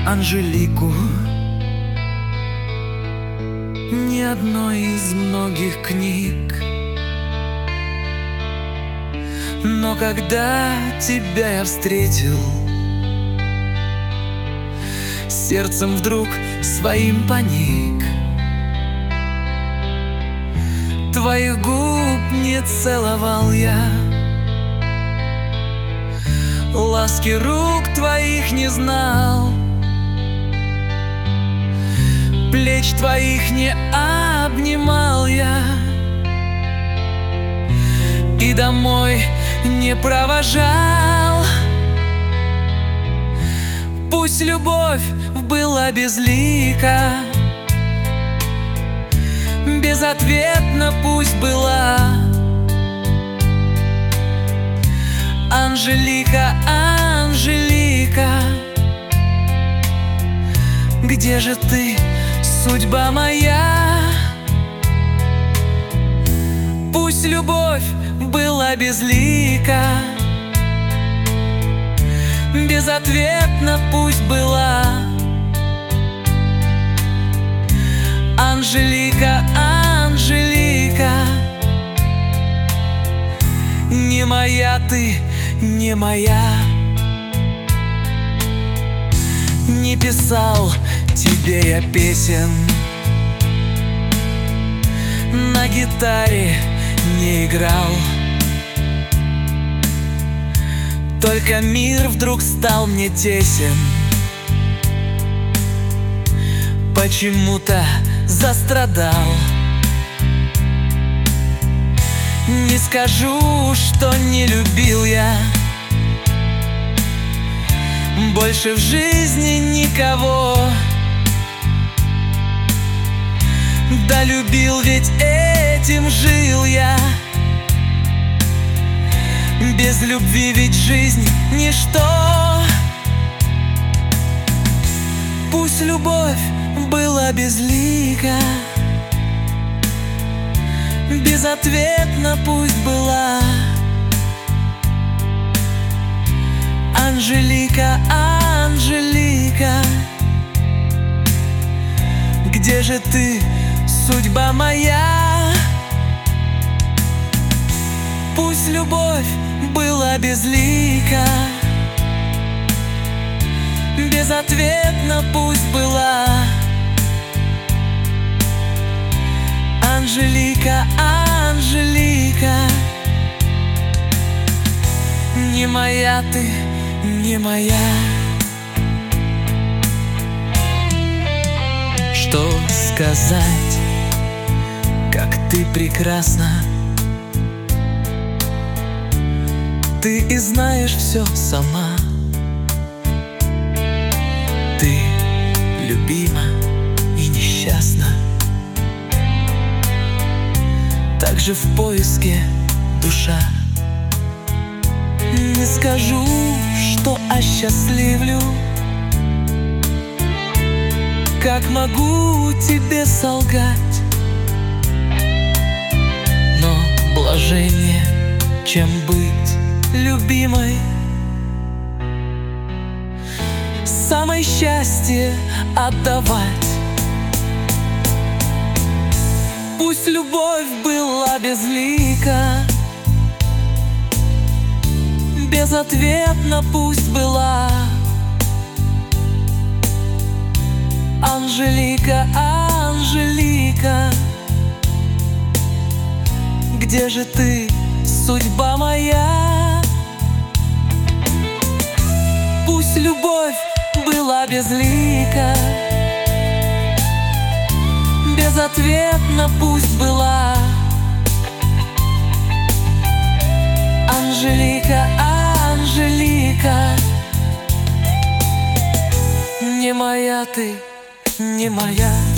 Анжелику, ни одной из многих книг. Но когда тебя я встретил, сердцем вдруг своим поник. Твоих губ не целовал я, ласки рук твоих не знал, плеч твоих не обнимал я и домой не провожал. Пусть любовь была безлика, безответна пусть была. Анжелика, Анжелика, где же ты, судьба моя? Пусть любовь была безлика, безответна пусть была. Анжелика, Анжелика, не моя ты, не моя. Не писал тебе я песен, на гитаре не играл. Только мир вдруг стал мне тесен, почему-то застрадал. Не скажу, что не любил я больше в жизни никого. Да любил, ведь этим жил я. Без любви ведь жизнь ничто. Пусть любовь была безлика, безответна пусть была. Анжелика, Анжелика, где же ты, судьба моя? Пусть любовь была безлика, безответна пусть была. Анжелика, Анжелика, не моя ты, не моя. Что сказать, как ты прекрасна? Ты и знаешь все сама. Ты любима и несчастна, также в поиске душа. Не скажу, что осчастливлю, как могу тебе солгать, но блажение, чем быть любимой, самое счастье отдавать. Пусть любовь была безлика, безответна пусть была. Анжелика, Анжелика, где же ты, судьба моя? Пусть любовь была безлика, безответна пусть была. Анжелика, Анжелика, не моя ты, не моя.